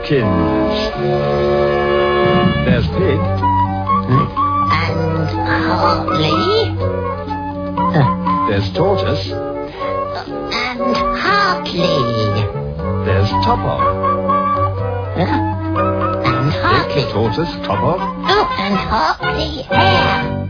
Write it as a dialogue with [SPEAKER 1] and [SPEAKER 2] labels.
[SPEAKER 1] chickens. There's Pig.
[SPEAKER 2] And Hartley.
[SPEAKER 1] There's Tortoise.
[SPEAKER 2] And Hartley.
[SPEAKER 1] There's Topper.
[SPEAKER 2] And Hartley.
[SPEAKER 1] Pig, Tortoise, Topper.
[SPEAKER 2] Oh, and Hartley Hare.